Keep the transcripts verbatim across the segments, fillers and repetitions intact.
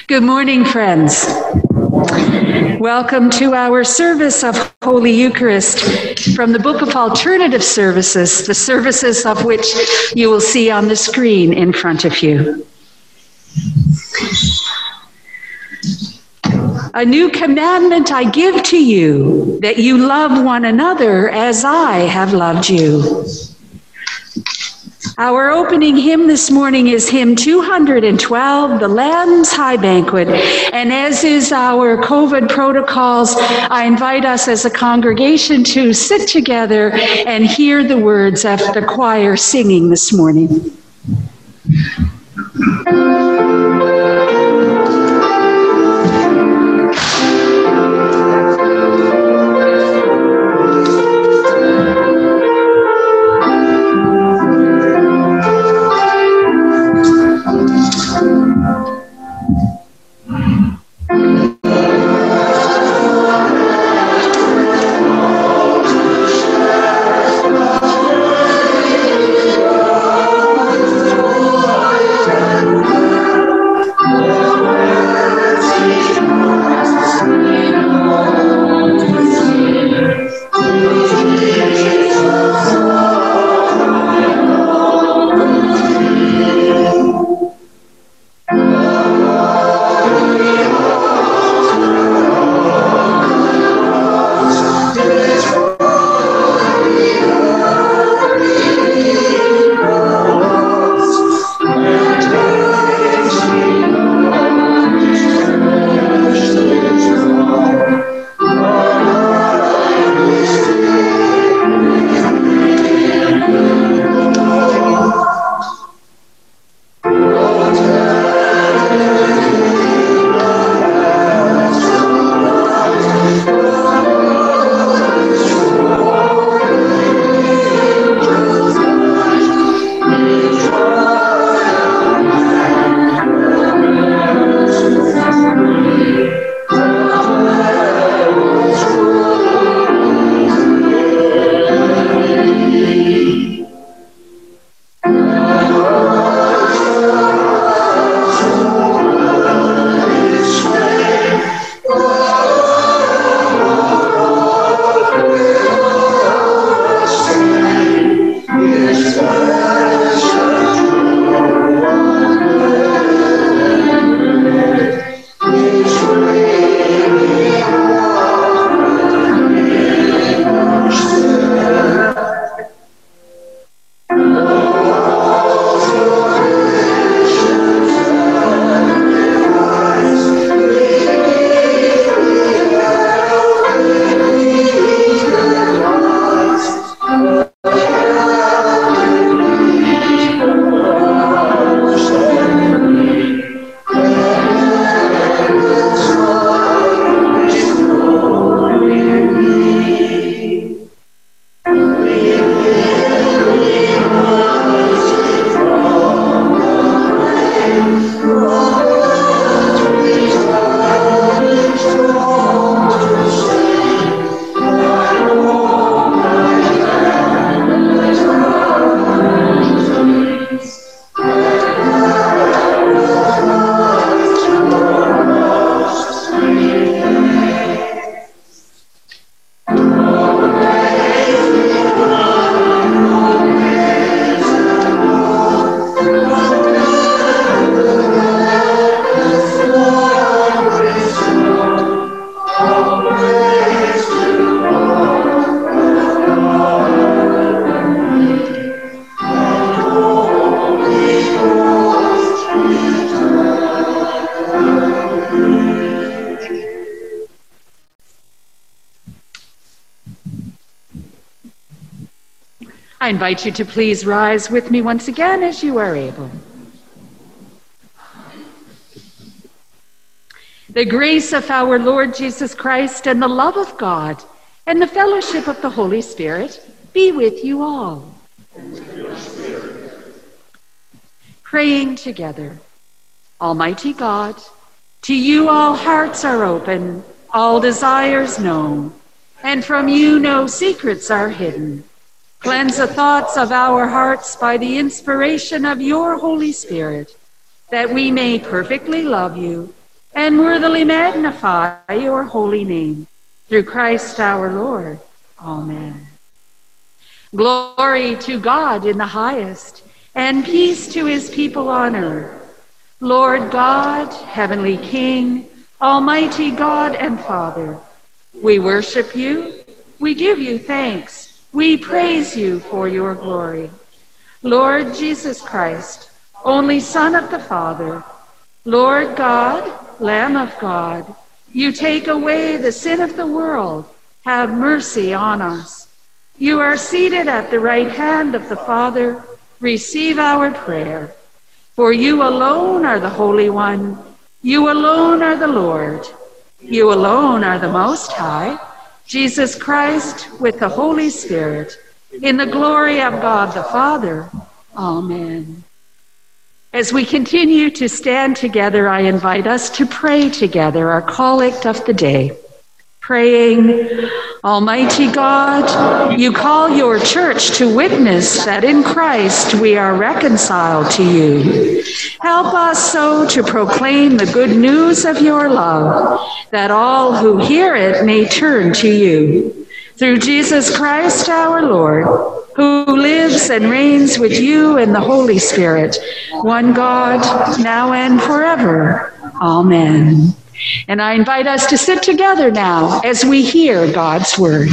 Good morning, friends. Welcome to our service of Holy Eucharist from the Book of Alternative Services, the services of which you will see on the screen in front of you. A new commandment I give to you, that you love one another as I have loved you. Our opening hymn this morning is hymn two hundred twelve, The Lamb's High Banquet. And as is our COVID protocols, I invite us as a congregation to sit together and hear the words of the choir singing this morning. I invite you to please rise with me once again as you are able. The grace of our Lord Jesus Christ and the love of God and the fellowship of the Holy Spirit be with you all. And with your spirit. Praying together. Almighty God, to you all hearts are open, all desires known, and from you no secrets are hidden. Cleanse the thoughts of our hearts by the inspiration of your Holy Spirit, that we may perfectly love you and worthily magnify your holy name. Through Christ our Lord. Amen. Glory to God in the highest, and peace to his people on earth. Lord God, heavenly King, almighty God and Father, we worship you, we give you thanks, we praise you for your glory. Lord Jesus Christ, only Son of the Father, Lord God, Lamb of God, you take away the sin of the world, have mercy on us. You are seated at the right hand of the Father, receive our prayer. For you alone are the Holy One, you alone are the Lord, you alone are the Most High, Jesus Christ with the Holy Spirit, in the glory of God the Father. Amen. As we continue to stand together, I invite us to pray together our collect of the day. Praying, Almighty God, you call your church to witness that in Christ we are reconciled to you. Help us so to proclaim the good news of your love, that all who hear it may turn to you. Through Jesus Christ our Lord, who lives and reigns with you in the Holy Spirit, one God, now and forever. Amen. And I invite us to sit together now as we hear God's word.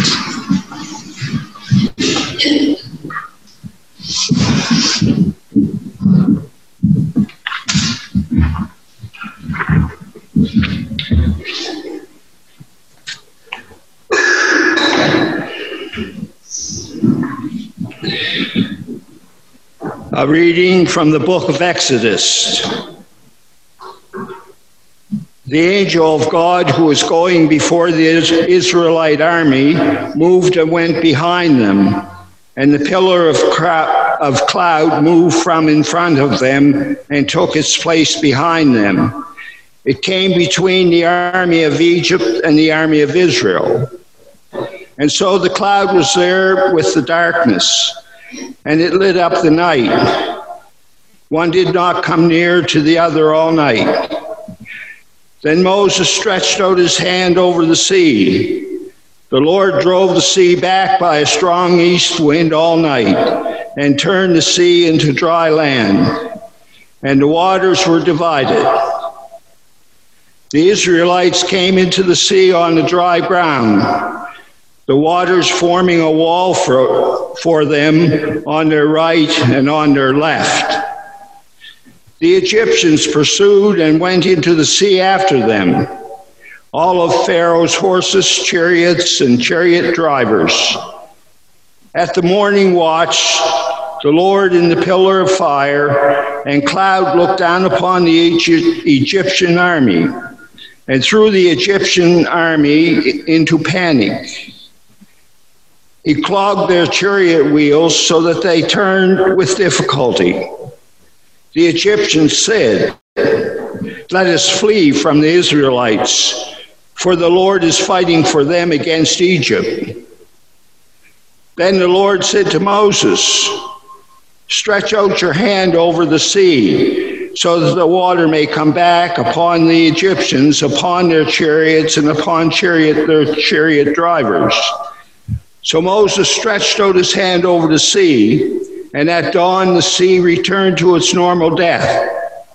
A reading from the book of Exodus. The angel of God who was going before the Israelite army moved and went behind them, and the pillar of cloud moved from in front of them and took its place behind them. It came between the army of Egypt and the army of Israel. And so the cloud was there with the darkness, and it lit up the night. One did not come near to the other all night. Then Moses stretched out his hand over the sea. The Lord drove the sea back by a strong east wind all night and turned the sea into dry land, and the waters were divided. The Israelites came into the sea on the dry ground, the waters forming a wall for, for them on their right and on their left. The Egyptians pursued and went into the sea after them, all of Pharaoh's horses, chariots, and chariot drivers. At the morning watch, the Lord in the pillar of fire and cloud looked down upon the Egyptian army and threw the Egyptian army into panic. He clogged their chariot wheels so that they turned with difficulty. The Egyptians said, "Let us flee from the Israelites, for the Lord is fighting for them against Egypt." Then the Lord said to Moses, "Stretch out your hand over the sea, so that the water may come back upon the Egyptians, upon their chariots, and upon chariot, their chariot drivers." So Moses stretched out his hand over the sea, and at dawn the sea returned to its normal depth.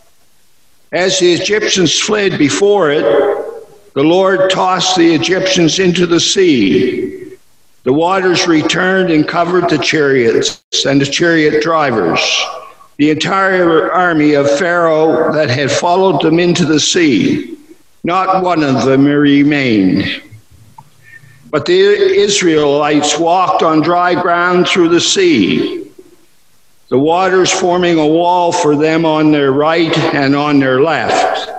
As the Egyptians fled before it, the Lord tossed the Egyptians into the sea. The waters returned and covered the chariots and the chariot drivers, the entire army of Pharaoh that had followed them into the sea. Not one of them remained. But the Israelites walked on dry ground through the sea, the waters forming a wall for them on their right and on their left.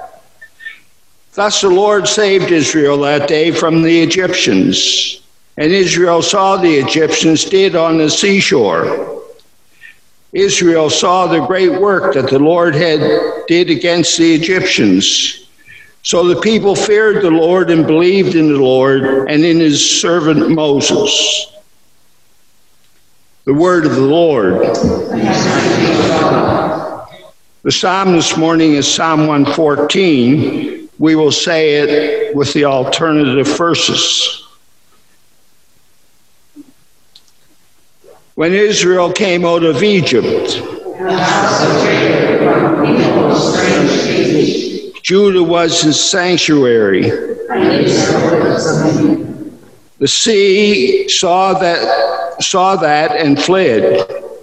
Thus the Lord saved Israel that day from the Egyptians, and Israel saw the Egyptians did on the seashore. Israel saw the great work that the Lord had did against the Egyptians. So the people feared the Lord and believed in the Lord and in his servant Moses. The word of the Lord. The psalm this morning is Psalm one fourteen, we will say it with the alternative verses. When Israel came out of Egypt, Judah was his sanctuary. The sea saw that, saw that and fled.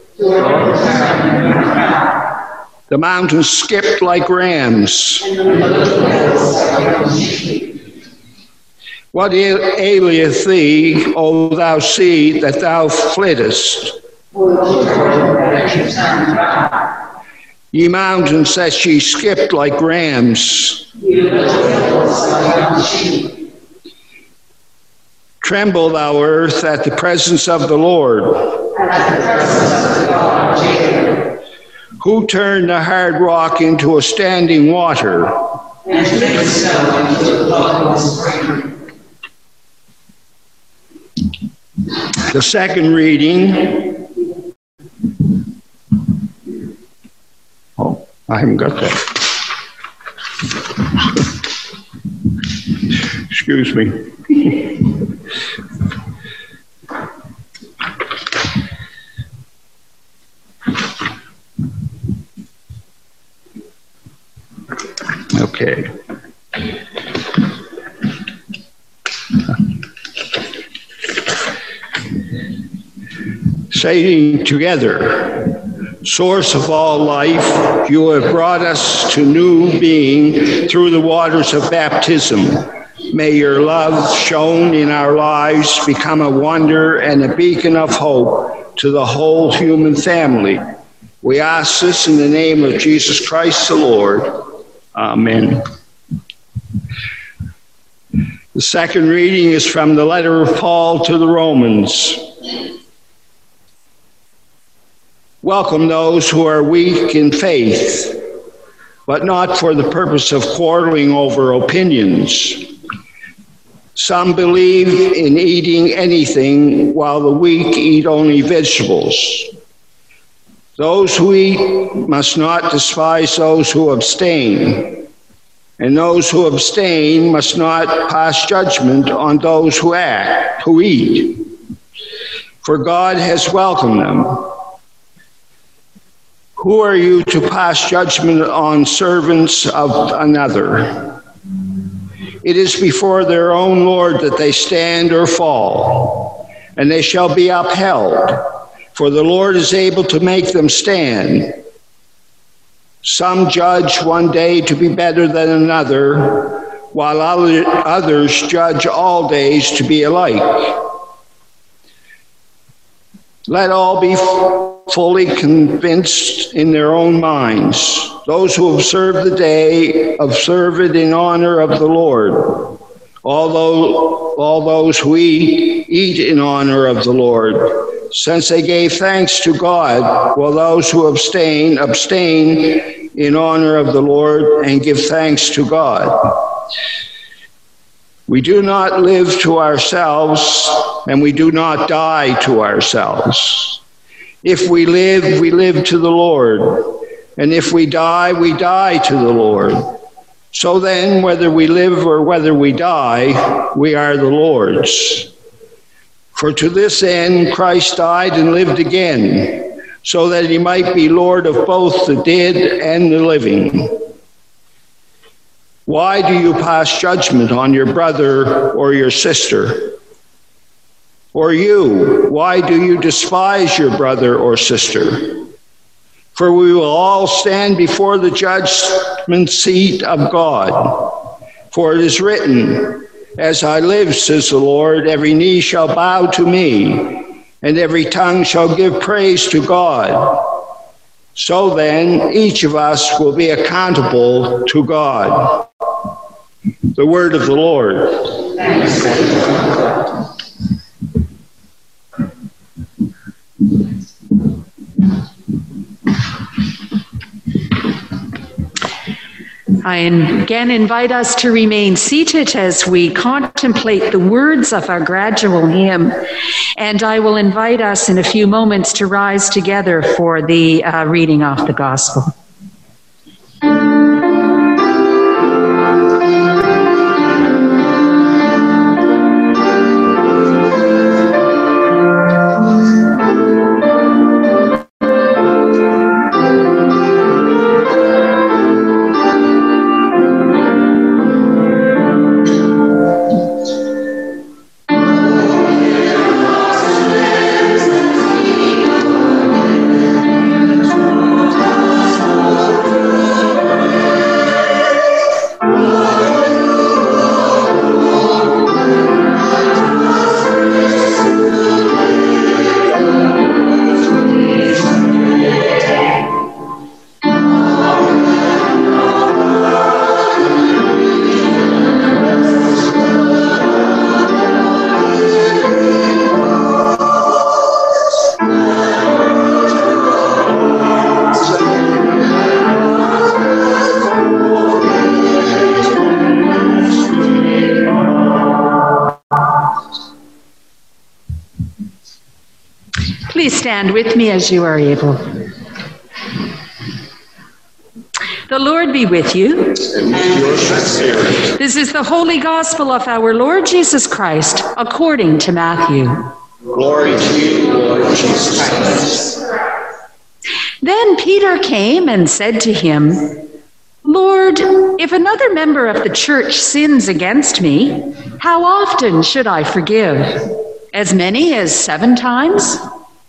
The mountains skipped like rams. What aileth thee, O thou sea, that thou flittest? Ye mountains, that ye skipped like rams. Tremble, thou earth, at the presence of the Lord. Who turned the hard rock into a standing water? The second reading. Oh, I haven't got that. Excuse me. Okay. Saying together, source of all life, you have brought us to new being through the waters of baptism. May your love shown in our lives become a wonder and a beacon of hope to the whole human family. We ask this in the name of Jesus Christ the Lord. Amen. The second reading is from the letter of Paul to the Romans. Welcome those who are weak in faith, but not for the purpose of quarreling over opinions. Some believe in eating anything, while the weak eat only vegetables. Those who eat must not despise those who abstain, and those who abstain must not pass judgment on those who act, who eat, for God has welcomed them. Who are you to pass judgment on servants of another? It is before their own Lord that they stand or fall, and they shall be upheld, for the Lord is able to make them stand. Some judge one day to be better than another, while other, others judge all days to be alike. Let all be fully convinced in their own minds. Those who observe the day, observe it in honor of the Lord. Although all those who eat, eat in honor of the Lord, since they gave thanks to God, while those who abstain, abstain in honor of the Lord and give thanks to God. We do not live to ourselves, and we do not die to ourselves. If we live, we live to the Lord, and if we die, we die to the Lord. So then, whether we live or whether we die, we are the Lord's. For to this end Christ died and lived again, so that he might be Lord of both the dead and the living. Why do you pass judgment on your brother or your sister? Or you, why do you despise your brother or sister? For we will all stand before the judgment seat of God. For it is written, as I live, says the Lord, every knee shall bow to me, and every tongue shall give praise to God. So then, each of us will be accountable to God. The word of the Lord. Thanks be to God. I again invite us to remain seated as we contemplate the words of our gradual hymn. And I will invite us in a few moments to rise together for the uh, reading of the gospel. Please stand with me as you are able. The Lord be with you. And with your spirit. This is the Holy Gospel of our Lord Jesus Christ, according to Matthew. Glory to you, Lord Jesus Christ. Then Peter came and said to him, Lord, if another member of the church sins against me, how often should I forgive? As many as seven times?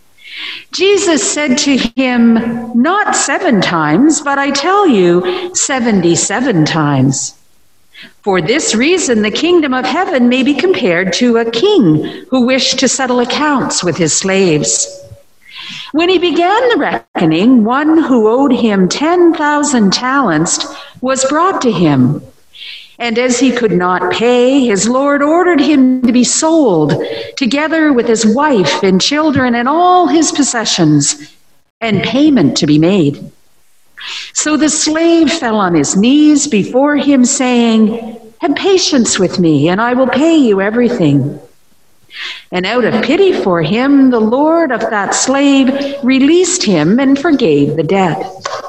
Jesus said to him, Not seven times, but I tell you, seventy-seven times. For this reason, the kingdom of heaven may be compared to a king who wished to settle accounts with his slaves. When he began the reckoning, one who owed him ten thousand talents was brought to him. And as he could not pay, his Lord ordered him to be sold, together with his wife and children and all his possessions, and payment to be made. So the slave fell on his knees before him, saying, Have patience with me, and I will pay you everything. And out of pity for him, the Lord of that slave released him and forgave the debt.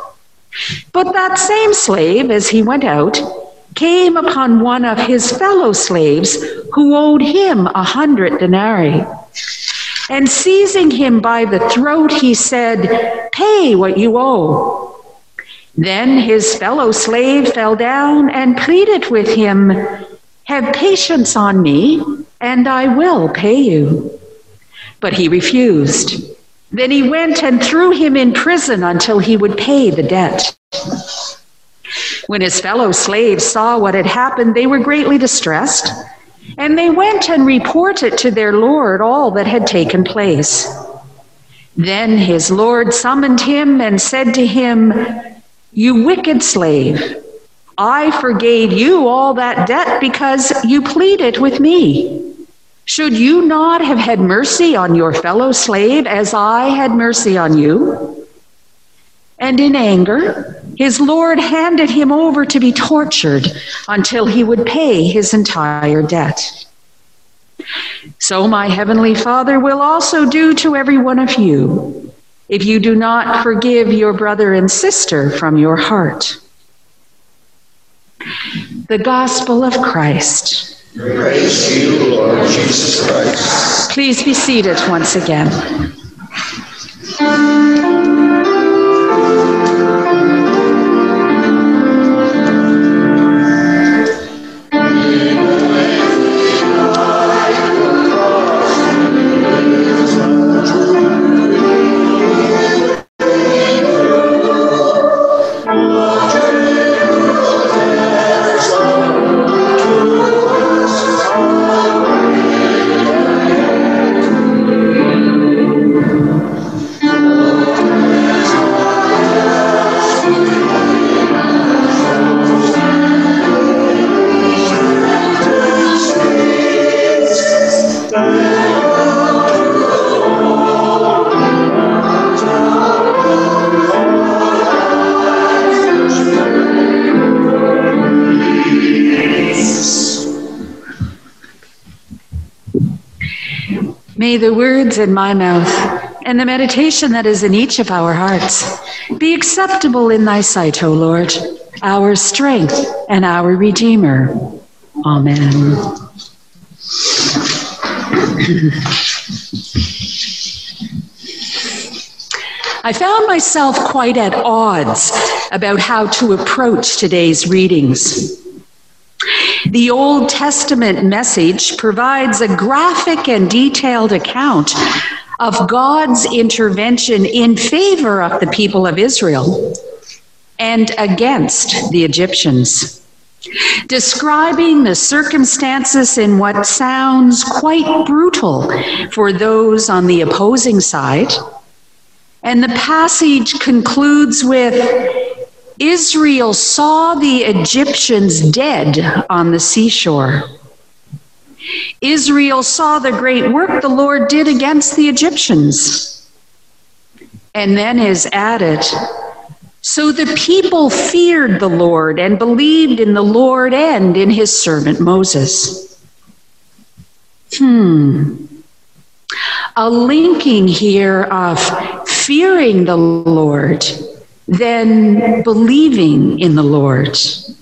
But that same slave, as he went out, came upon one of his fellow slaves who owed him a hundred denarii. And seizing him by the throat, he said, Pay what you owe. Then his fellow slave fell down and pleaded with him, Have patience on me, and I will pay you. But he refused. Then he went and threw him in prison until he would pay the debt. When his fellow slaves saw what had happened, they were greatly distressed, and they went and reported to their Lord all that had taken place. Then his Lord summoned him and said to him, You wicked slave, I forgave you all that debt because you pleaded with me. Should you not have had mercy on your fellow slave as I had mercy on you? And in anger, his Lord handed him over to be tortured until he would pay his entire debt. So my heavenly Father will also do to every one of you, if you do not forgive your brother and sister from your heart. The Gospel of Christ. Praise to you, Lord Jesus Christ. Please be seated once again. May the words in my mouth and the meditation that is in each of our hearts be acceptable in thy sight, O Lord, our strength and our Redeemer. Amen. I found myself quite at odds about how to approach today's readings. The Old Testament message provides a graphic and detailed account of God's intervention in favor of the people of Israel and against the Egyptians, describing the circumstances in what sounds quite brutal for those on the opposing side. And the passage concludes with, Israel saw the Egyptians dead on the seashore. Israel saw the great work the Lord did against the Egyptians. And then is added, so the people feared the Lord and believed in the Lord and in his servant Moses. Hmm. a linking here of fearing the Lord than believing in the Lord.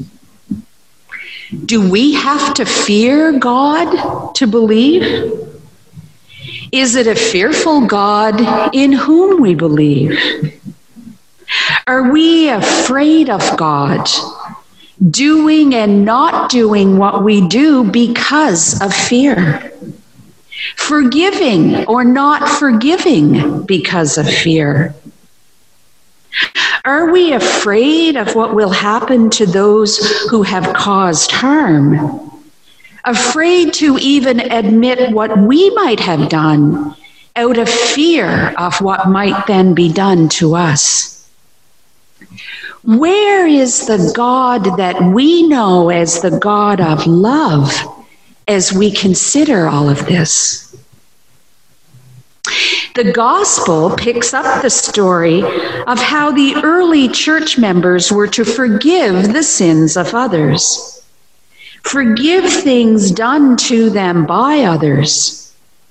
Do we have to fear God to believe? Is it a fearful God in whom we believe? Are we afraid of God, doing and not doing what we do because of fear? Forgiving or not forgiving because of fear? Are we afraid of what will happen to those who have caused harm? Afraid to even admit what we might have done out of fear of what might then be done to us? Where is the God that we know as the God of love as we consider all of this? The gospel picks up the story of how the early church members were to forgive the sins of others, forgive things done to them by others,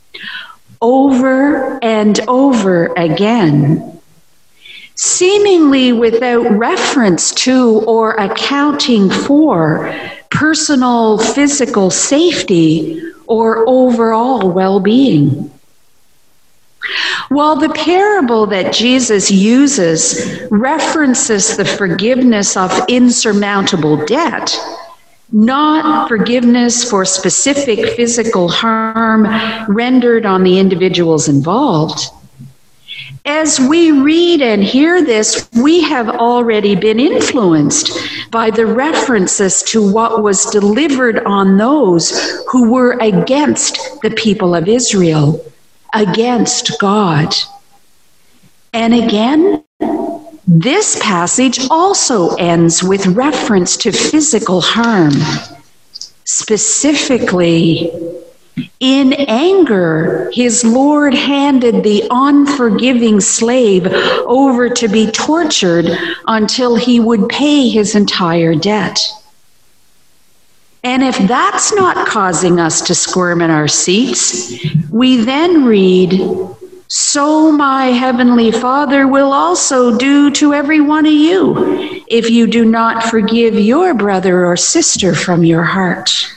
over and over again, seemingly without reference to or accounting for personal physical safety or overall well-being. While the parable that Jesus uses references the forgiveness of insurmountable debt, not forgiveness for specific physical harm rendered on the individuals involved, as we read and hear this, we have already been influenced by the references to what was delivered on those who were against the people of Israel, against God. And again, this passage also ends with reference to physical harm. Specifically, in anger, his Lord handed the unforgiving slave over to be tortured until he would pay his entire debt. And if that's not causing us to squirm in our seats, we then read, "So my heavenly Father will also do to every one of you if you do not forgive your brother or sister from your heart."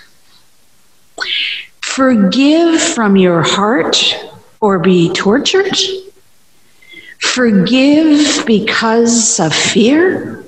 Forgive from your heart or be tortured? Forgive because of fear?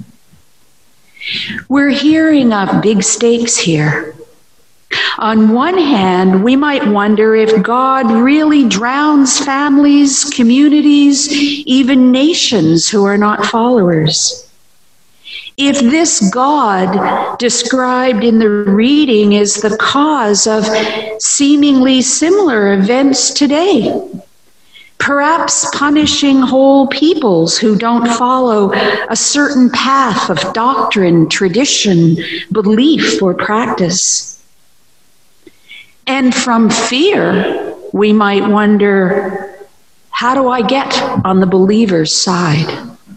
We're hearing of big stakes here. On one hand, we might wonder if God really drowns families, communities, even nations who are not followers. If this God described in the reading is the cause of seemingly similar events today, perhaps punishing whole peoples who don't follow a certain path of doctrine, tradition, belief, or practice. And from fear, we might wonder, how do I get on the believer's side?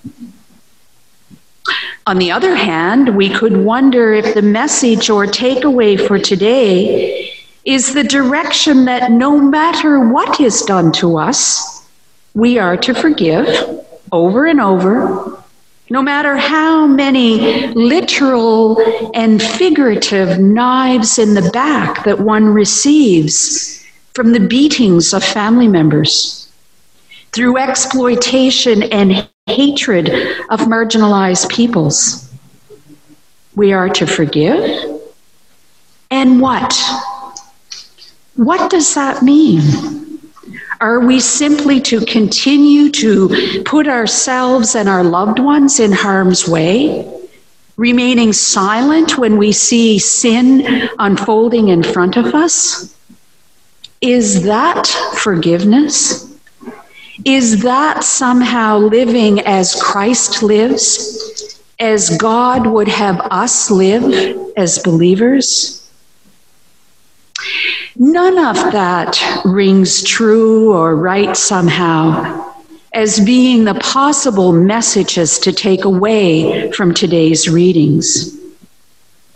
On the other hand, we could wonder if the message or takeaway for today is the direction that no matter what is done to us, we are to forgive over and over, no matter how many literal and figurative knives in the back that one receives from the beatings of family members, through exploitation and hatred of marginalized peoples. We are to forgive. And what? What does that mean? Are we simply to continue to put ourselves and our loved ones in harm's way, remaining silent when we see sin unfolding in front of us? Is that forgiveness? Is that somehow living as Christ lives, as God would have us live as believers? None of that rings true or right somehow as being the possible messages to take away from today's readings.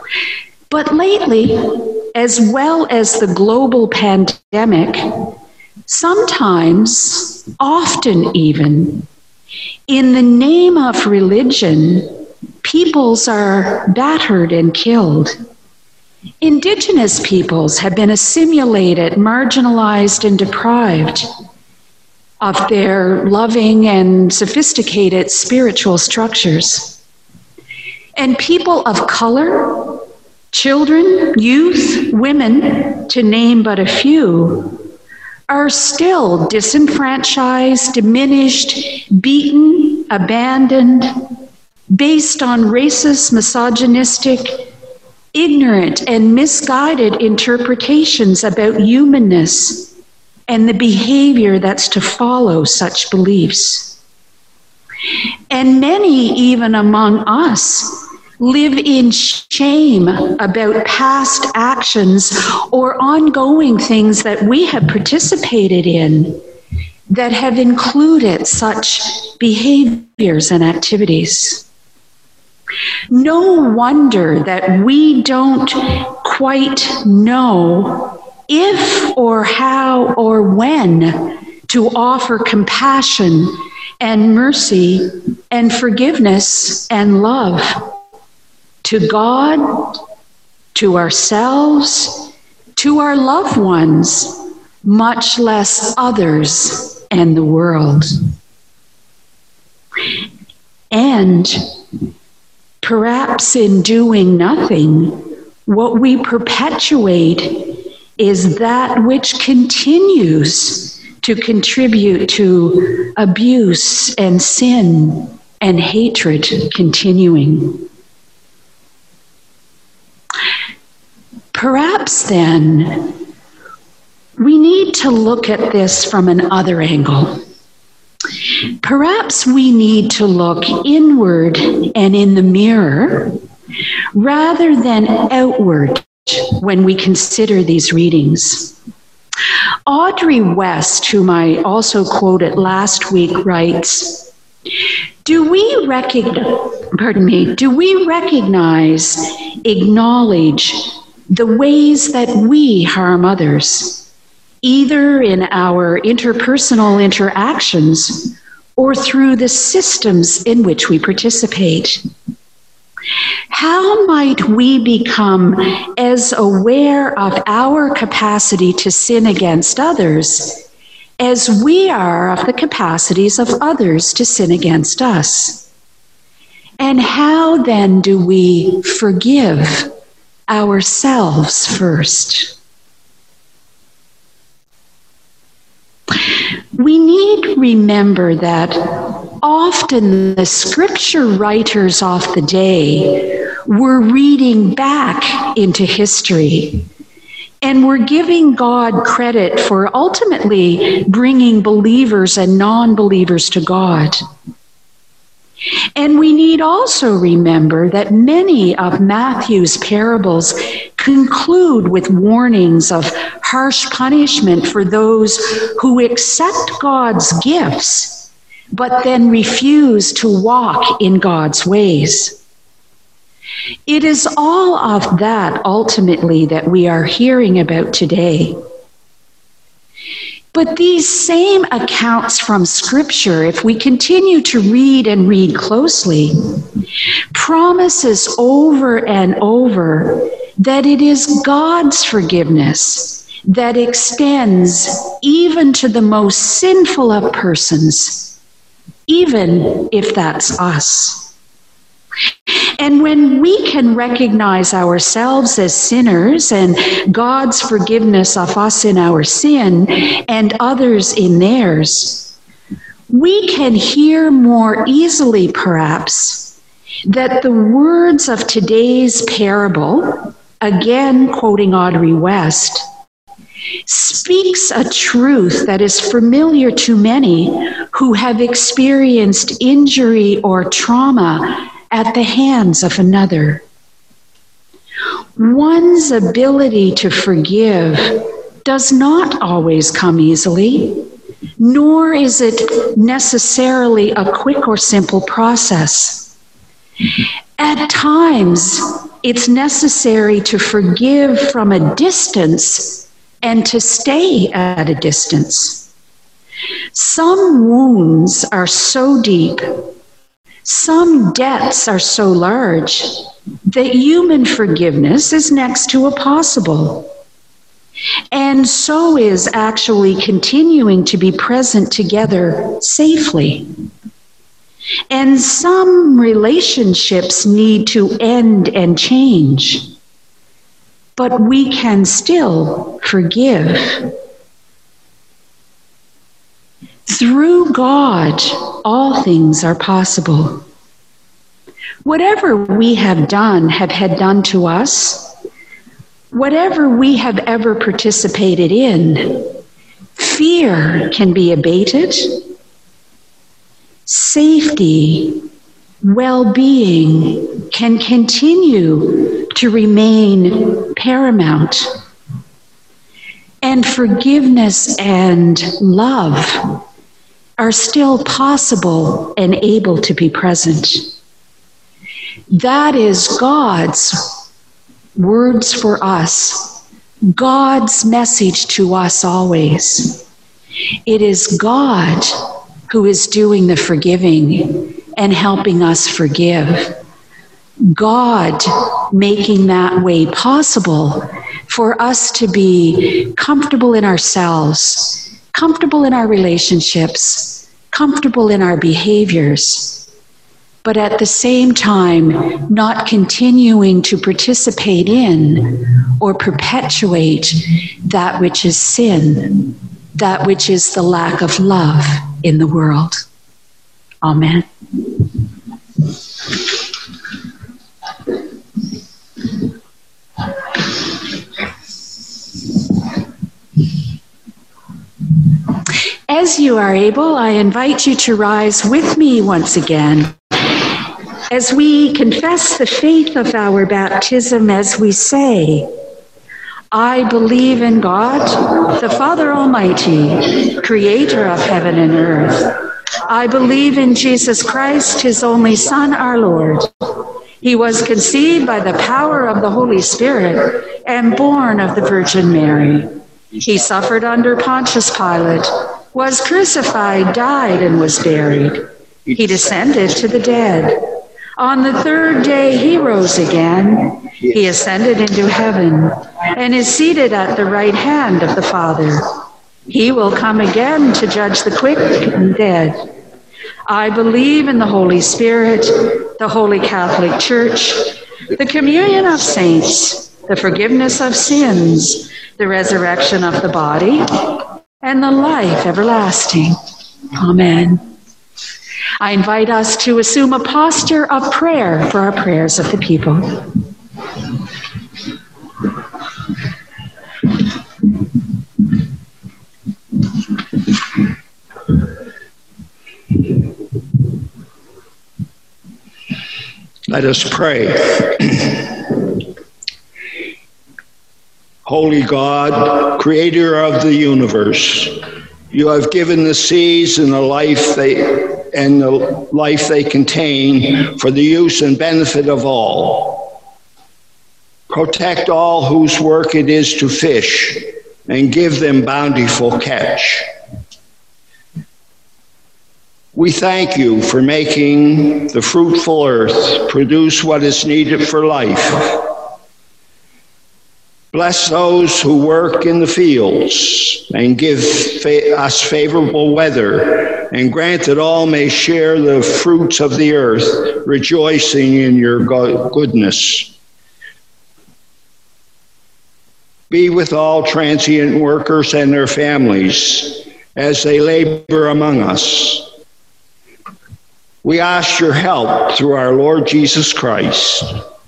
But lately, as well as the global pandemic, Sometimes, often even, in the name of religion, peoples are battered and killed. Indigenous peoples have been assimilated, marginalized, and deprived of their loving and sophisticated spiritual structures. And people of color, children, youth, women, to name but a few, are still disenfranchised, diminished, beaten, abandoned, based on racist, misogynistic, ignorant, and misguided interpretations about humanness and the behavior that's to follow such beliefs. And many, even among us, live in shame about past actions or ongoing things that we have participated in that have included such behaviors and activities. No wonder that we don't quite know if or how or when to offer compassion and mercy and forgiveness and love to God, to ourselves, to our loved ones, much less others and the world. And perhaps in doing nothing, what we perpetuate is that which continues to contribute to abuse and sin and hatred continuing. Perhaps then, we need to look at this from another angle. Perhaps we need to look inward and in the mirror rather than outward when we consider these readings. Audrey West, whom I also quoted last week, writes, Do we recognize, pardon me, do we recognize, acknowledge the ways that we harm others, either in our interpersonal interactions or through the systems in which we participate? How might we become as aware of our capacity to sin against others as we are of the capacities of others to sin against us? And how then do we forgive ourselves first? We need to remember that often the scripture writers of the day were reading back into history and were giving God credit for ultimately bringing believers and non-believers to God. And we need also remember that many of Matthew's parables conclude with warnings of harsh punishment for those who accept God's gifts, but then refuse to walk in God's ways. It is all of that ultimately that we are hearing about today. But these same accounts from Scripture, if we continue to read and read closely, promises over and over that it is God's forgiveness that extends even to the most sinful of persons, even if that's us. And when we can recognize ourselves as sinners and God's forgiveness of us in our sin and others in theirs, we can hear more easily, perhaps, that the words of today's parable, again quoting Audrey West, speaks a truth that is familiar to many who have experienced injury or trauma at the hands of another. One's ability to forgive does not always come easily, nor is it necessarily a quick or simple process. At times, it's necessary to forgive from a distance and to stay at a distance. Some wounds are so deep, some debts are so large, that human forgiveness is next to impossible. And so is actually continuing to be present together safely. And some relationships need to end and change, but we can still forgive. Through God, all things are possible. Whatever we have done, have had done to us, whatever we have ever participated in, fear can be abated. Safety, well-being can continue to remain paramount. And forgiveness and love are still possible and able to be present. That is God's words for us, God's message to us always. It is God who is doing the forgiving and helping us forgive. God making that way possible for us to be comfortable in ourselves, comfortable in our relationships, comfortable in our behaviors, but at the same time not continuing to participate in or perpetuate that which is sin, that which is the lack of love in the world. Amen. As you are able, I invite you to rise with me once again as we confess the faith of our baptism, as we say, I believe in God, the Father Almighty, creator of heaven and earth. I believe in Jesus Christ, his only Son, our Lord. He was conceived by the power of the Holy Spirit and born of the Virgin Mary. He suffered under Pontius Pilate, was crucified, died, and was buried. He descended to the dead. On the third day he rose again. He ascended into heaven and is seated at the right hand of the Father. He will come again to judge the quick and dead. I believe in the Holy Spirit, the Holy Catholic Church, the communion of saints, the forgiveness of sins, the resurrection of the body, and the life everlasting. Amen. I invite us to assume a posture of prayer for our prayers of the people. Let us pray. Holy God, creator of the universe, you have given the seas and the life they and the life they contain for the use and benefit of all. Protect all whose work it is to fish, and give them bountiful catch. We thank you for making the fruitful earth produce what is needed for life. Bless those who work in the fields and give fa- us favorable weather, and grant that all may share the fruits of the earth, rejoicing in your go- goodness. Be with all transient workers and their families as they labor among us. We ask your help through our Lord Jesus Christ.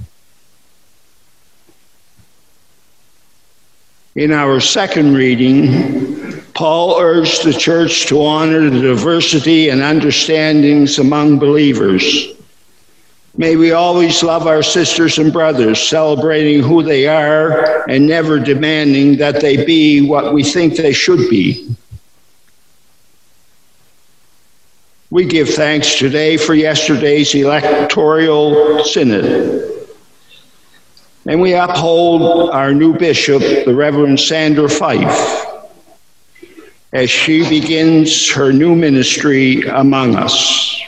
In our second reading, Paul urged the church to honor the diversity and understandings among believers. May we always love our sisters and brothers, celebrating who they are and never demanding that they be what we think they should be. We give thanks today for yesterday's electoral synod. And we uphold our new bishop, the Reverend Sandra Fife, as she begins her new ministry among us.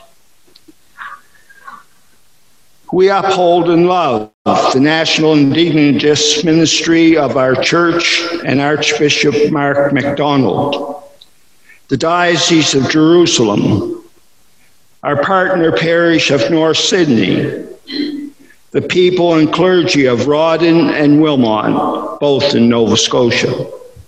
We uphold and love the National Indigenous Ministry of our church and Archbishop Mark MacDonald, the Diocese of Jerusalem, our partner parish of North Sydney, the people and clergy of Rawdon and Wilmot, both in Nova Scotia.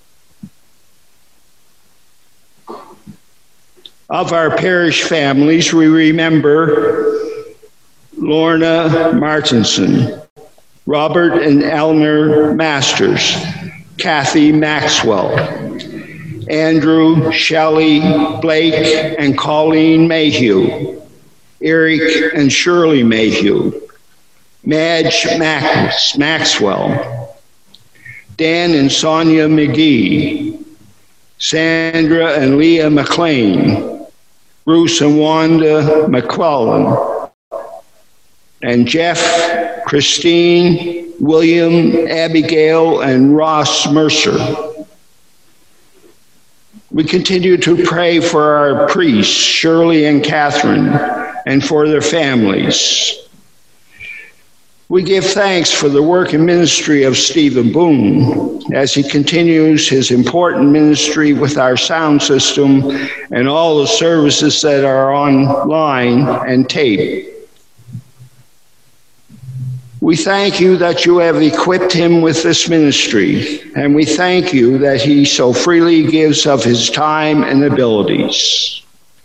Of our parish families, we remember Lorna Martinson, Robert and Eleanor Masters, Kathy Maxwell, Andrew, Shelley, Blake, and Colleen Mayhew, Eric and Shirley Mayhew, Madge Max, Maxwell, Dan and Sonia McGee, Sandra and Leah McLean, Bruce and Wanda McClellan, and Jeff, Christine, William, Abigail, and Ross Mercer. We continue to pray for our priests, Shirley and Catherine, and for their families. We give thanks for the work and ministry of Stephen Boone as he continues his important ministry with our sound system and all the services that are online and tape. We thank you that you have equipped him with this ministry, and we thank you that he so freely gives of his time and abilities.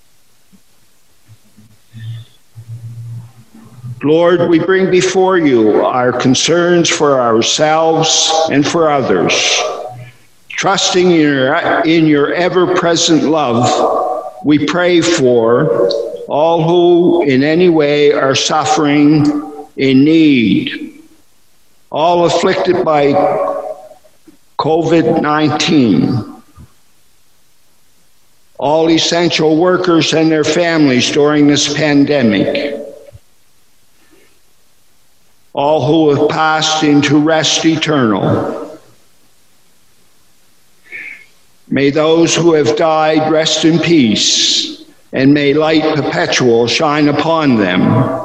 Lord, we bring before you our concerns for ourselves and for others, trusting in your, in your ever-present love. We pray for all who in any way are suffering, in need, all afflicted by COVID nineteen, all essential workers and their families during this pandemic, all who have passed into rest eternal. May those who have died rest in peace, and may light perpetual shine upon them.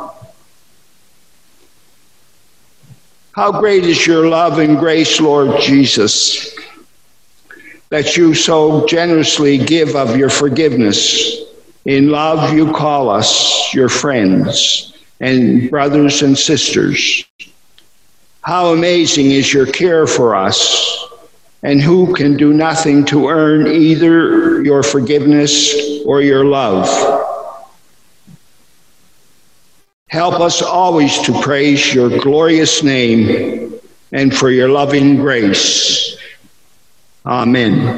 How great is your love and grace, Lord Jesus, that you so generously give of your forgiveness. In love you call us your friends and brothers and sisters. How amazing is your care for us, and who can do nothing to earn either your forgiveness or your love. Help us always to praise your glorious name and for your loving grace. Amen.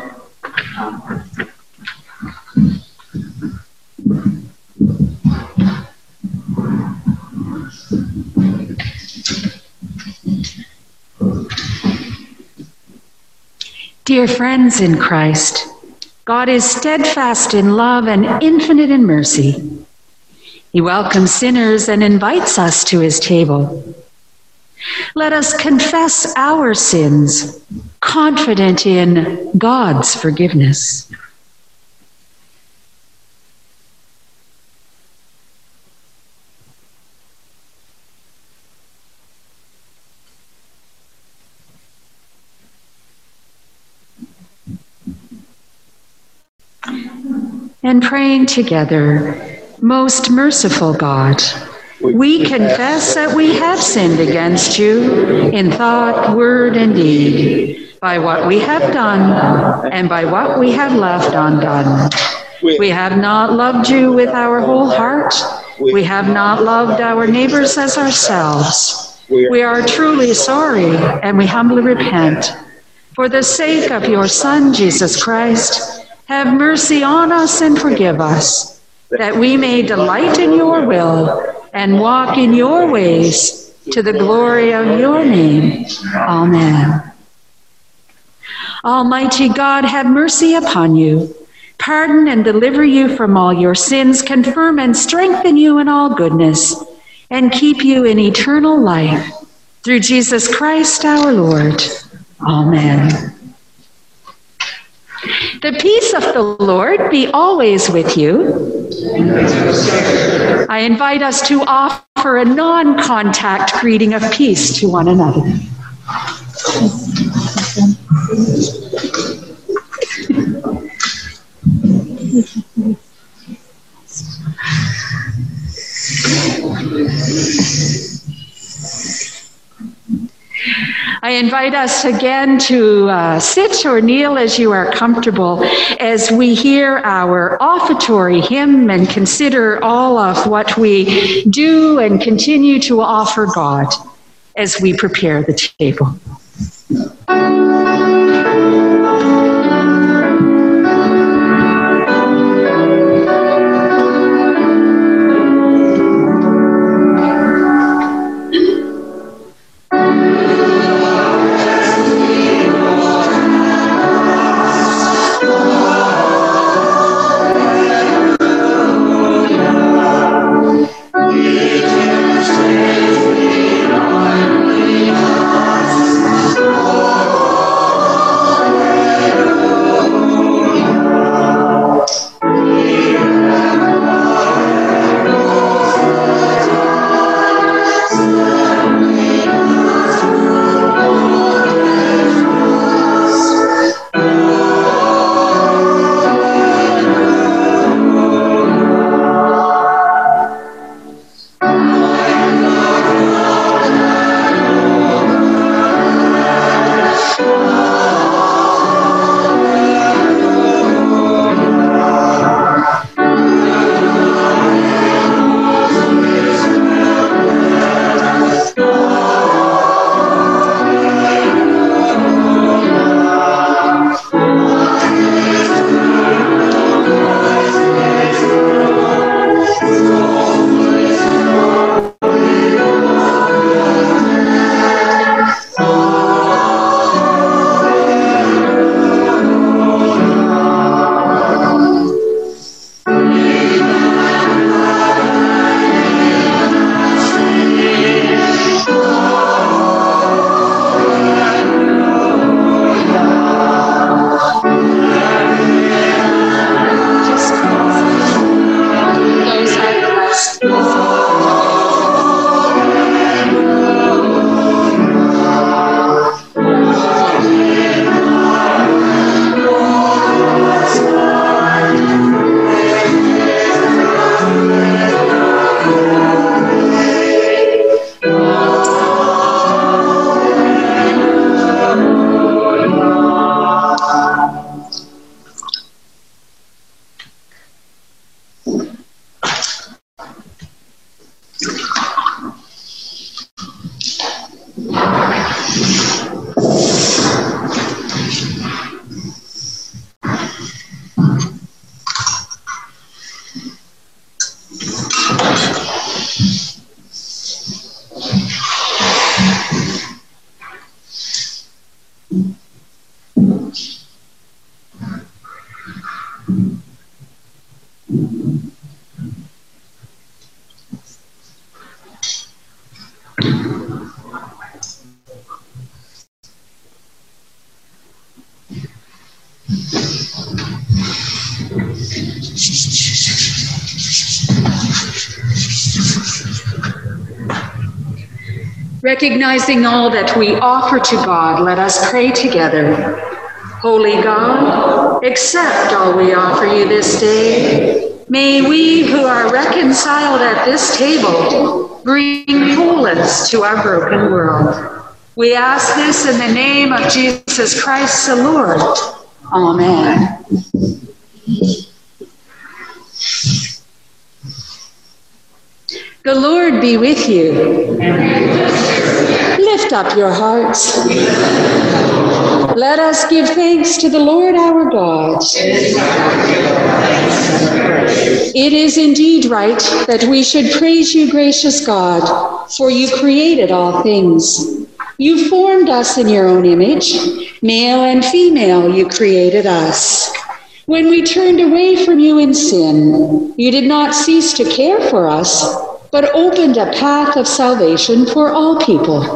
Dear friends in Christ, God is steadfast in love and infinite in mercy. He welcomes sinners and invites us to his table. Let us confess our sins, confident in God's forgiveness. And praying together, most merciful God, we confess that we have sinned against you in thought, word, and deed, by what we have done and by what we have left undone. We have not loved you with our whole heart. We have not loved our neighbors as ourselves. We are truly sorry, and we humbly repent. For the sake of your Son, Jesus Christ, have mercy on us and forgive us, that we may delight in your will and walk in your ways to the glory of your name. Amen. Almighty God, have mercy upon you, pardon and deliver you from all your sins, confirm and strengthen you in all goodness, and keep you in eternal life, Through Jesus Christ our Lord. Amen. The peace of the Lord be always with you. I invite us to offer a non-contact greeting of peace to one another. I invite us again to uh, sit or kneel as you are comfortable as we hear our offertory hymn and consider all of what we do and continue to offer God as we prepare the table. Recognizing all that we offer to God, let us pray together. Holy God, accept all we offer you this day. May we who are reconciled at this table bring wholeness to our broken world. We ask this in the name of Jesus Christ the Lord. Amen. The Lord be with you. Lift up your hearts. Let us give thanks to the Lord our God. It is indeed right that we should praise you, gracious God, for you created all things. You formed us in your own image. Male and female, you created us. When we turned away from you in sin, you did not cease to care for us, but opened a path of salvation for all people.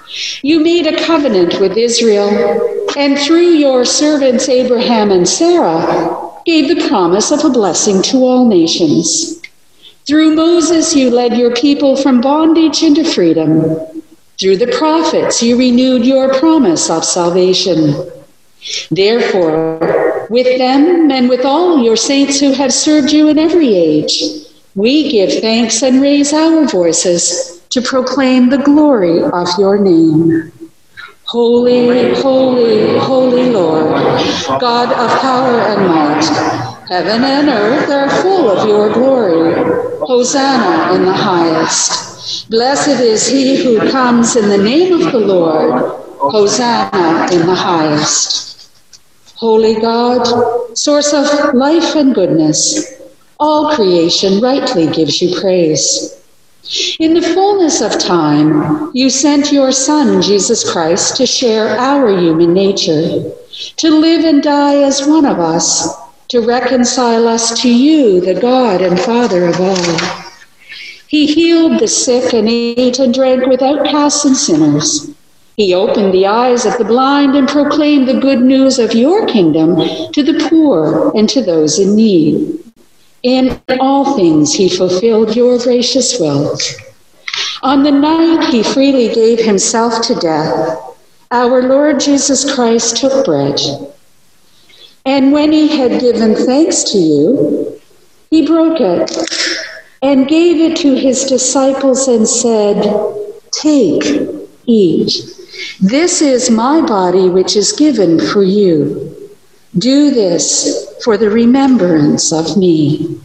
You made a covenant with Israel, and through your servants Abraham and Sarah gave the promise of a blessing to all nations. Through Moses you led your people from bondage into freedom. Through the prophets you renewed your promise of salvation. Therefore, with them and with all your saints who have served you in every age, we give thanks and raise our voices to proclaim the glory of your name. Holy, holy, holy Lord, God of power and might, heaven and earth are full of your glory. Hosanna in the highest. Blessed is he who comes in the name of the Lord. Hosanna in the highest. Holy God, source of life and goodness, all creation rightly gives you praise. In the fullness of time, you sent your Son, Jesus Christ, to share our human nature, to live and die as one of us, to reconcile us to you, the God and Father of all. He healed the sick and ate and drank with outcasts and sinners. He opened the eyes of the blind and proclaimed the good news of your kingdom to the poor and to those in need. In all things he fulfilled your gracious will. On the night he freely gave himself to death, our Lord Jesus Christ took bread. And when he had given thanks to you, he broke it and gave it to his disciples and said, "Take, eat. This is my body which is given for you. Do this for the remembrance of me."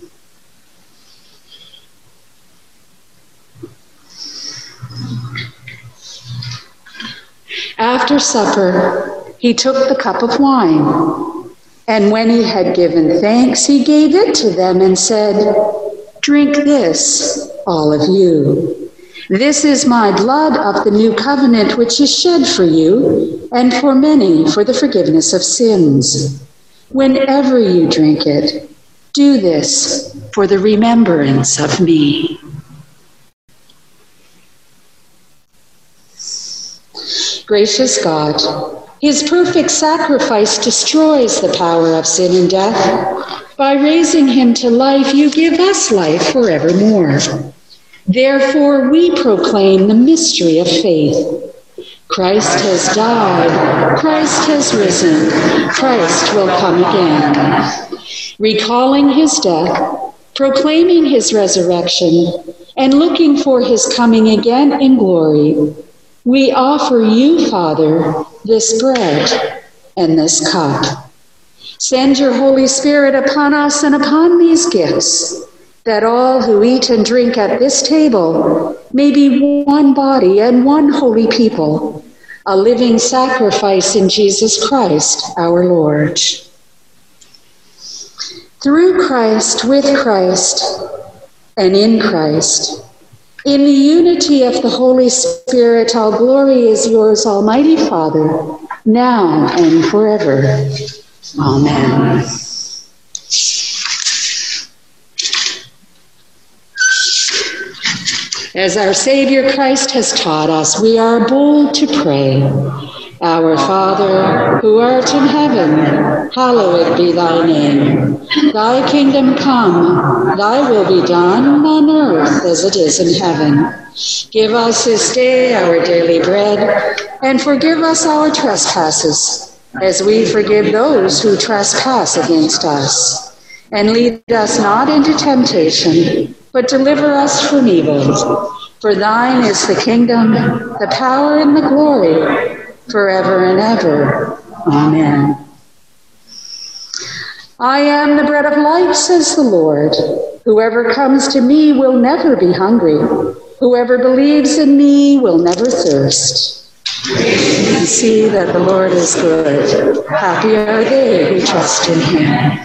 After supper, he took the cup of wine, and when he had given thanks, he gave it to them and said, "Drink this, all of you. This is my blood of the new covenant, which is shed for you and for many for the forgiveness of sins. Whenever you drink it, do this for the remembrance of me." Gracious God, his perfect sacrifice destroys the power of sin and death. By raising him to life, you give us life forevermore. Therefore, we proclaim the mystery of faith. Christ has died, Christ has risen, Christ will come again. Recalling his death, proclaiming his resurrection, and looking for his coming again in glory, we offer you, Father, this bread and this cup. Send your Holy Spirit upon us and upon these gifts, that all who eat and drink at this table may be one body and one holy people, a living sacrifice in Jesus Christ our Lord. Through Christ, with Christ, and in Christ, in the unity of the Holy Spirit, all glory is yours, Almighty Father, now and forever. Amen. As our Savior Christ has taught us, we are bold to pray. Our Father, who art in heaven, hallowed be thy name. Thy kingdom come, thy will be done on earth as it is in heaven. Give us this day our daily bread, and forgive us our trespasses, as we forgive those who trespass against us. And lead us not into temptation, but deliver us from evil. For thine is the kingdom, the power, and the glory, forever and ever. Amen. I am the bread of life, says the Lord. Whoever comes to me will never be hungry. Whoever believes in me will never thirst. And see that the Lord is good. Happy are they who trust in him.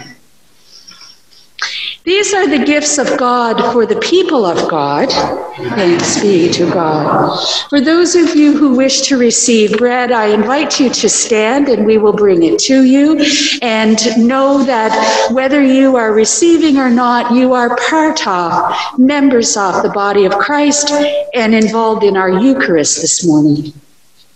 These are the gifts of God for the people of God. Thanks be to God. For those of you who wish to receive bread, I invite you to stand and we will bring it to you. And know that whether you are receiving or not, you are part of, members of the body of Christ and involved in our Eucharist this morning.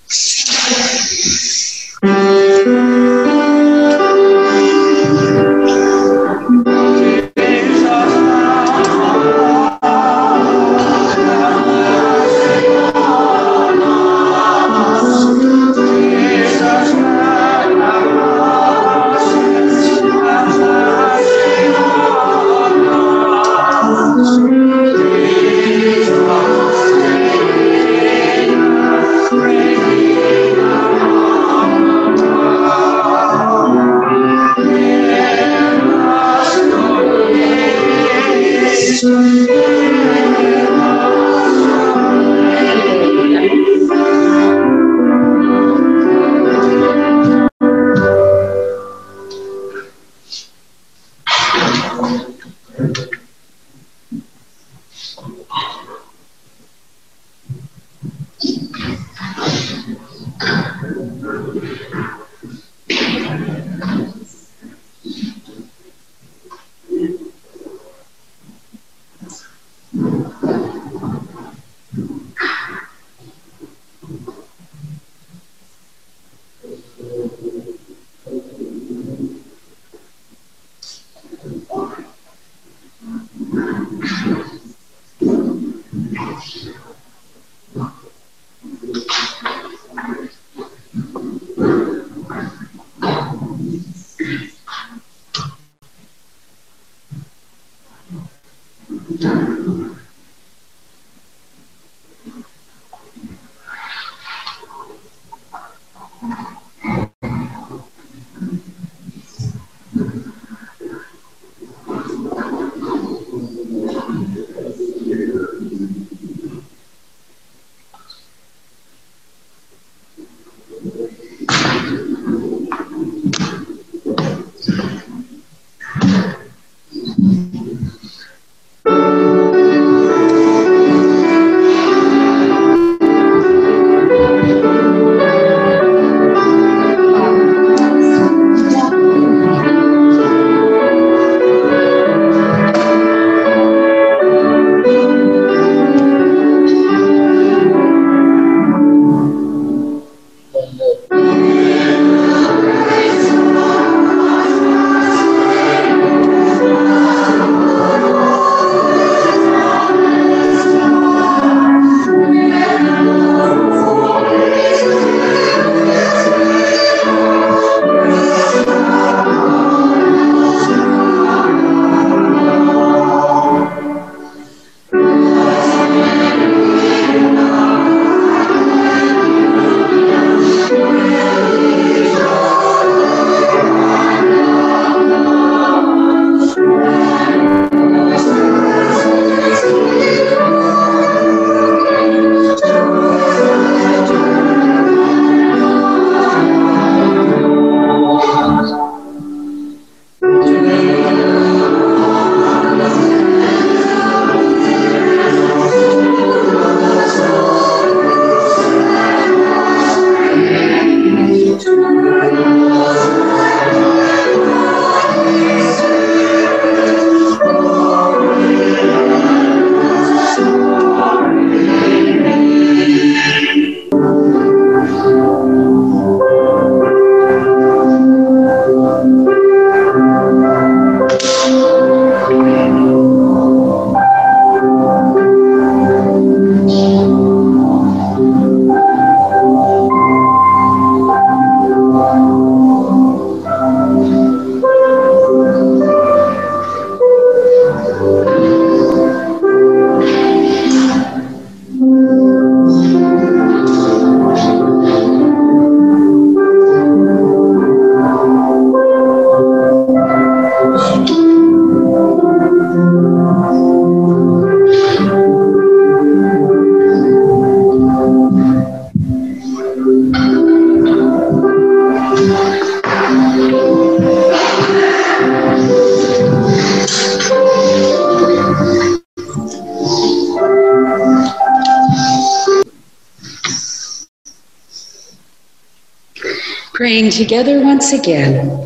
Praying together once again.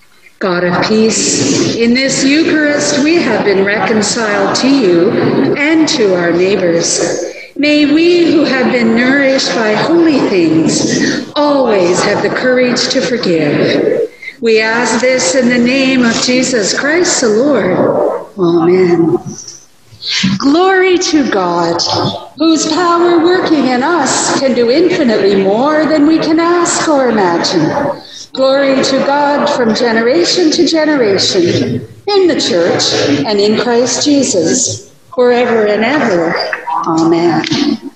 God of peace, in this Eucharist we have been reconciled to you and to our neighbors. May we who have been nourished by holy things always have the courage to forgive. We ask this in the name of Jesus Christ the Lord. Amen. Glory to God, whose power working in us can do infinitely more than we can ask or imagine. Glory to God from generation to generation, in the church and in Christ Jesus, forever and ever. Amen.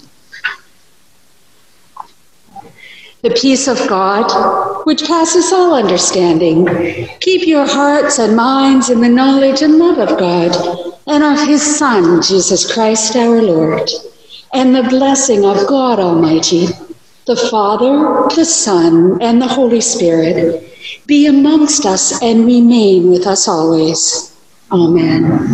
The peace of God, which passes all understanding, keep your hearts and minds in the knowledge and love of God and of his Son, Jesus Christ our Lord. And the blessing of God Almighty, the Father, the Son, and the Holy Spirit, be amongst us and remain with us always. Amen.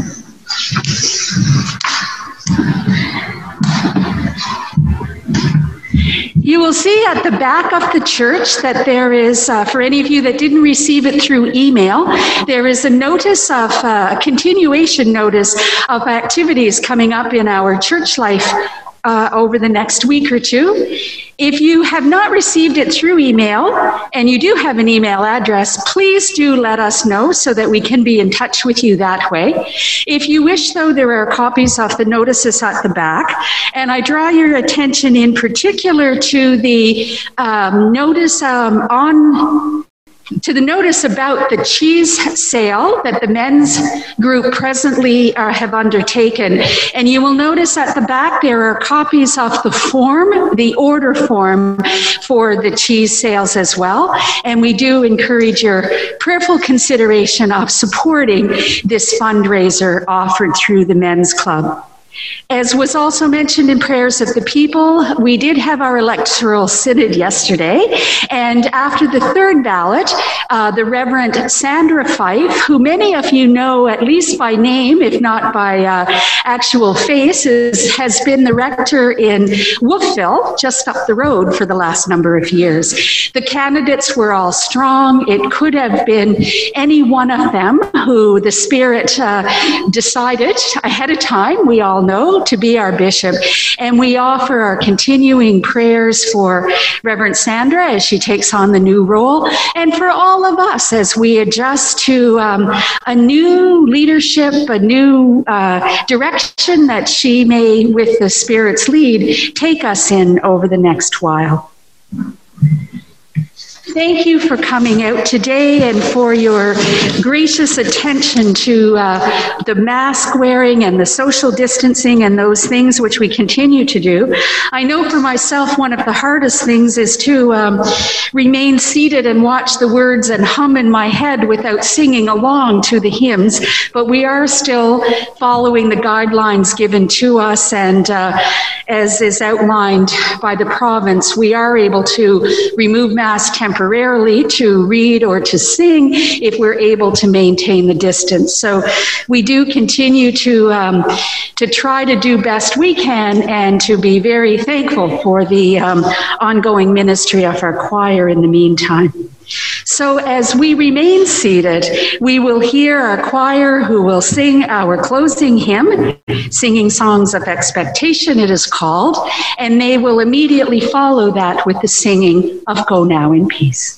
You will see at the back of the church that there is, uh, for any of you that didn't receive it through email, there is a notice of, uh, a continuation notice of activities coming up in our church life uh, over the next week or two. If you have not received it through email and you do have an email address, please do let us know so that we can be in touch with you that way. If you wish, though, there are copies of the notices at the back. And I draw your attention in particular to the um, notice um, on to the notice about the cheese sale that the men's group presently uh, have undertaken. And you will notice at the back there are copies of the form, the order form for the cheese sales as well. And we do encourage your prayerful consideration of supporting this fundraiser offered through the men's club. As was also mentioned in prayers of the people, we did have our electoral synod yesterday, and after the third ballot, uh, the Reverend Sandra Fife, who many of you know at least by name, if not by uh, actual face, is, has been the rector in Wolfville, just up the road for the last number of years. The candidates were all strong. It could have been any one of them who the Spirit uh, decided ahead of time, we all know, to be our bishop. And we offer our continuing prayers for Reverend Sandra as she takes on the new role, and for all of us as we adjust to um, a new leadership, a new uh, direction that she may, with the Spirit's lead, take us in over the next while. Thank you for coming out today and for your gracious attention to uh, the mask wearing and the social distancing and those things which we continue to do. I know for myself one of the hardest things is to um, remain seated and watch the words and hum in my head without singing along to the hymns, but we are still following the guidelines given to us, and uh, as is outlined by the province, we are able to remove masks temporarily temporarily to read or to sing if we're able to maintain the distance. So we do continue to um, to try to do best we can and to be very thankful for the um, ongoing ministry of our choir in the meantime. So as we remain seated, we will hear our choir who will sing our closing hymn, Singing Songs of Expectation it is called, and they will immediately follow that with the singing of Go Now in Peace.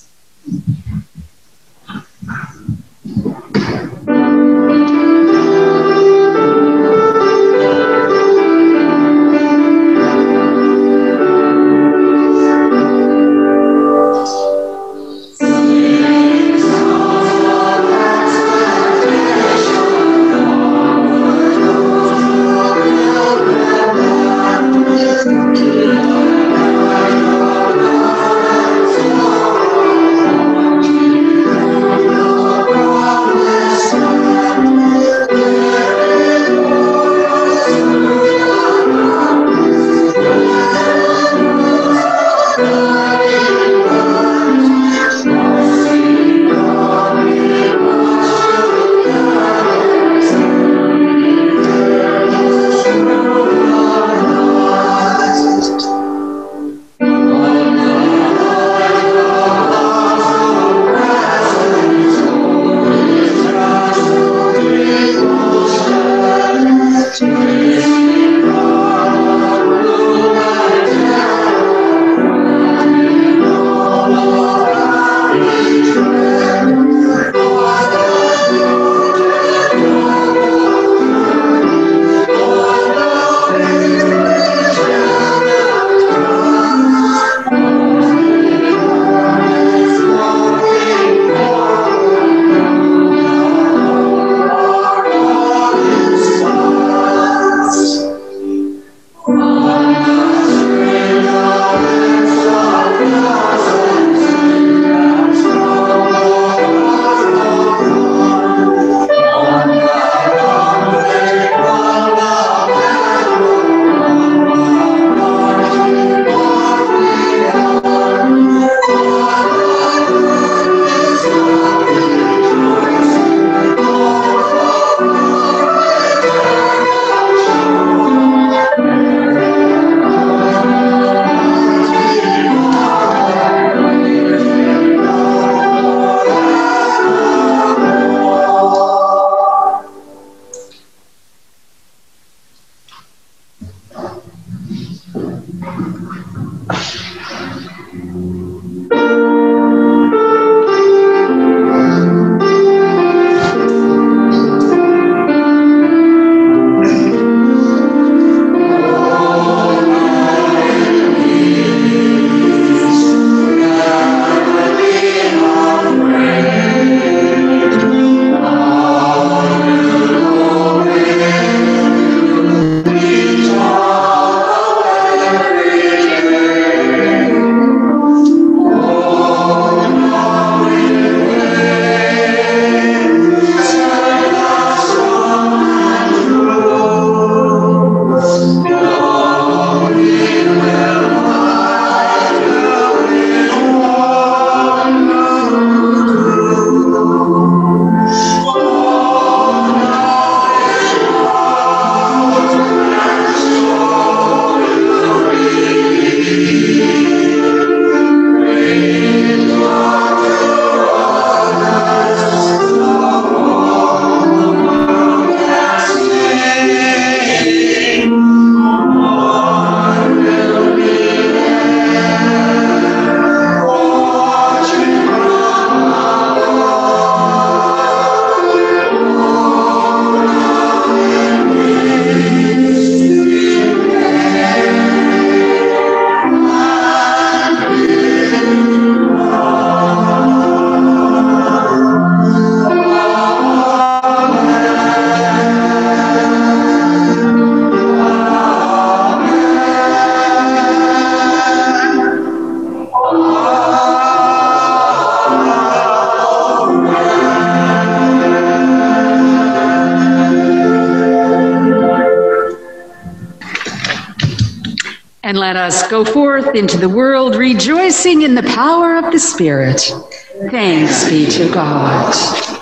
And let us go forth into the world rejoicing in the power of the Spirit. Thanks be to God.